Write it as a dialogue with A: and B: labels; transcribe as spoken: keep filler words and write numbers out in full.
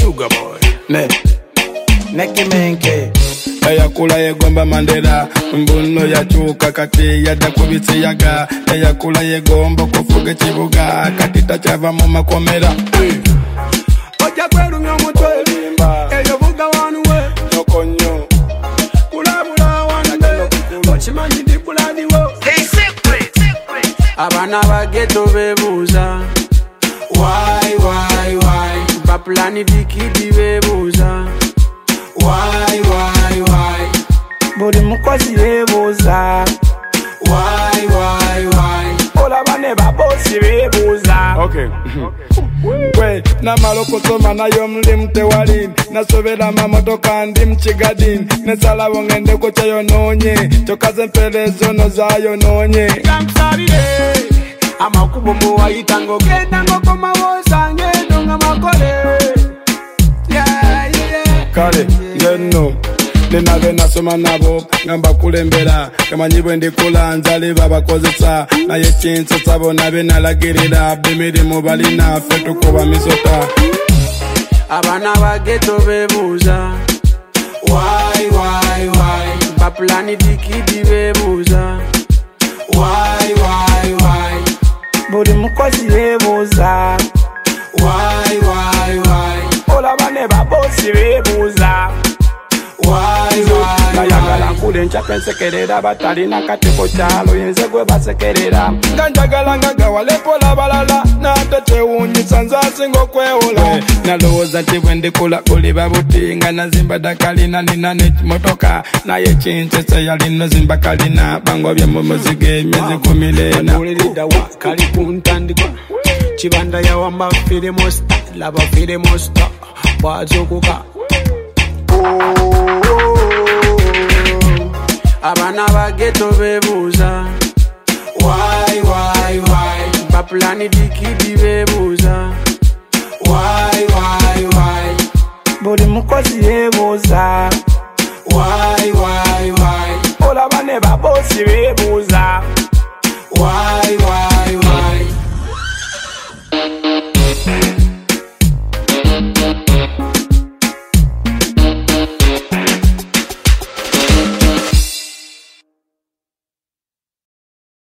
A: Sugar boy.
B: Ne. Neki menke.
C: Eyakula yegomba Mandela mbuno yachuka kati yadda kubitsi yaga eyakula yegomba kufuga kibuga kati tachava mu makomera
A: Oja kwelumya omutwe eyo vuga wanu we
C: nokonyo
A: kulabula wande okimanyi ndi kuladiwo abana bageto bebuuza why why why bapulani dikidi bebuuza why why why
B: buli mukozi yebuuza
A: why why why
B: olaba ne babosi bebuuza.
C: okay we namalo kusoma nayo mulimu tewali nasobera mamotoka ndi mkigadini nesala bongende ko kyayononye kyokaze mpelezo no zayononye
A: gamsalire amakubo muwayita ngogenda ngokoma wosange ndonga makole yeah yeah
C: kale ngeno nenabe nasoma nabo ngamba kulembera kamanyi bwe ndikula nzali babakozesa naye kinso sabo nabe nalagirira bemirimu balina ffe tukuba misota
A: abana bageto bebuuza why why why bapulani dikidi bebuuza why why why
B: buli mukozi yebuuza
A: why why why
B: olaba ne babosi bebuuza
A: why why
B: nayagala nkule nkyapa ensekerera batalina kateko kyalo yenze gwe basekerera
C: nga njagala nga gawalepola balala nate kyewuunyisa nzasinga okwewola nalowooza nti bwe ndikula buli babuti nga nazimba dakalina nina nekimotoka naye kinsese yalino zimba kalina bangobye mu muziga emyezi kumi n'ena
A: uliridawa kali kuntandikwa kibanda yawamba firimusta laba firimusta bwazokuka abana bageto bebuuza why why why bapulani dikidi bebuuza why why why
B: buli mukozi yebuuza